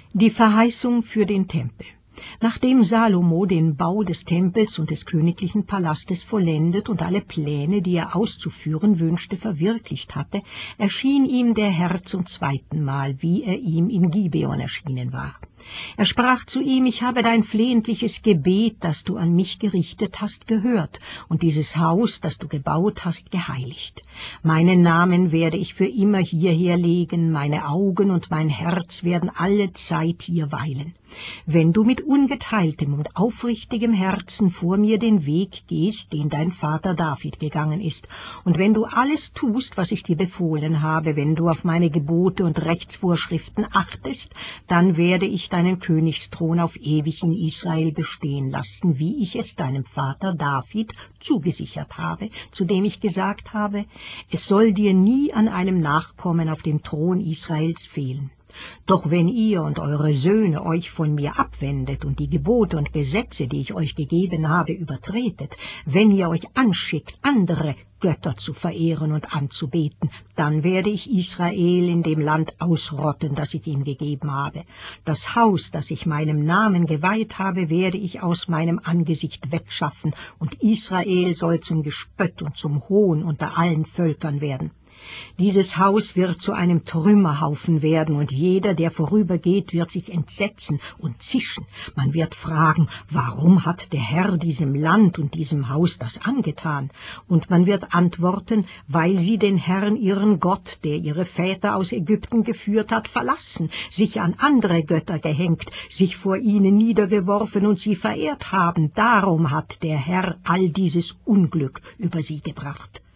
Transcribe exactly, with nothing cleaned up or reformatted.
Die Verheißung für den Tempel. Nachdem Salomo den Bau des Tempels und des königlichen Palastes vollendet und alle Pläne, die er auszuführen wünschte, verwirklicht hatte, erschien ihm der Herr zum zweiten Mal, wie er ihm in Gibeon erschienen war. Er sprach zu ihm: Ich habe dein flehentliches Gebet, das du an mich gerichtet hast, gehört, und dieses Haus, das du gebaut hast, geheiligt. Meinen Namen werde ich für immer hierher legen, meine Augen und mein Herz werden alle Zeit hier weilen. Wenn du mit ungeteiltem und aufrichtigem Herzen vor mir den Weg gehst, den dein Vater David gegangen ist, und wenn du alles tust, was ich dir befohlen habe, wenn du auf meine Gebote und Rechtsvorschriften achtest, dann werde ich deinen Königsthron auf ewig in Israel bestehen lassen, wie ich es deinem Vater David zugesichert habe, zu dem ich gesagt habe, es soll dir nie an einem Nachkommen auf dem Thron Israels fehlen. Doch wenn ihr und eure Söhne euch von mir abwendet und die Gebote und Gesetze, die ich euch gegeben habe, übertretet, wenn ihr euch anschickt, andere Götter zu verehren und anzubeten, dann werde ich Israel in dem Land ausrotten, das ich ihm gegeben habe. Das Haus, das ich meinem Namen geweiht habe, werde ich aus meinem Angesicht wegschaffen, und Israel soll zum Gespött und zum Hohn unter allen Völkern werden. Dieses Haus wird zu einem Trümmerhaufen werden, und jeder, der vorübergeht, wird sich entsetzen und zischen. Man wird fragen, warum hat der Herr diesem Land und diesem Haus das angetan? Und man wird antworten, weil sie den Herrn, ihren Gott, der ihre Väter aus Ägypten geführt hat, verlassen, sich an andere Götter gehängt, sich vor ihnen niedergeworfen und sie verehrt haben. Darum hat der Herr all dieses Unglück über sie gebracht.